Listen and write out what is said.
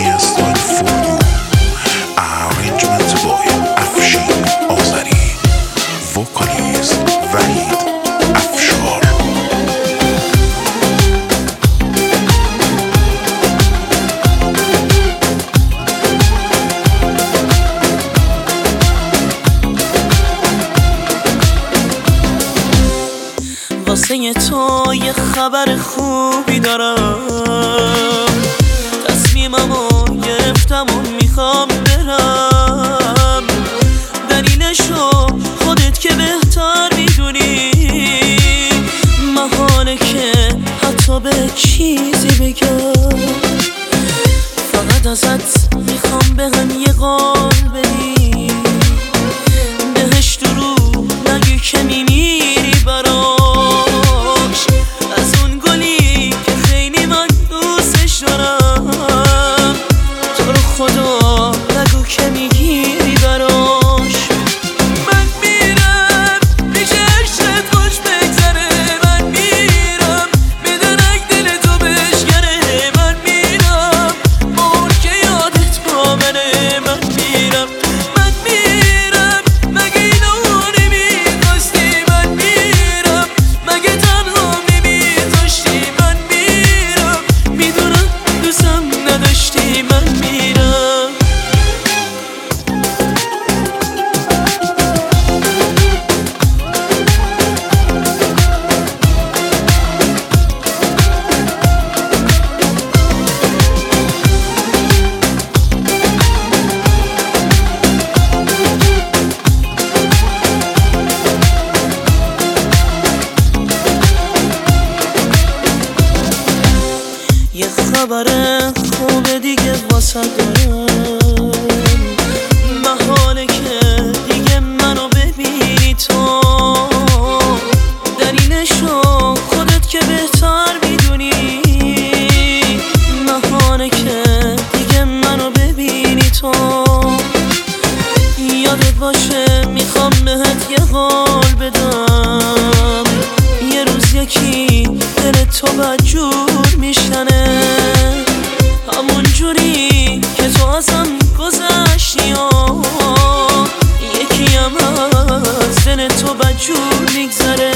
style for you. Arrangement by Afshin Azari. Vocalist Vahid Afshar. واسه تو یه خبر خوبی دارم، تصمیممو گرفتم و میخوام برم. دلیلشو خودت که بهتر میدونی، محاله که حتی به چیزی بگم. فقط ازت میخوام بهم یه قول بدی، بهش دروغ نگی که میمیری براش. از اون گلی که خیلی من دوستش دارم، تو رو خدا نگو که میگیری براش. من میرم بی چشمت خوش بگذره، من میرم بدنک دل تو بشکره. من میرم مور که یادت با منه. من میرم مگه اینو نمی‌خواستی؟ من میرم مگه تنها نمی‌ذاشتی؟ من میرم میدونم دوستم نداشتی. من میرم یه خبر خوب دیگه واسه دارم، محاله که دیگه منو ببینی تو. دلیلشو خودت که بهتر میدونی، محاله که دیگه منو ببینی تو. یادت باشه میخوام بهت یه قول بدم، یه روز یکی دل تو بدجور میشنه، همون جوری که تو ازم گذشتی. یکی هم از دل تو بدجور میگذره.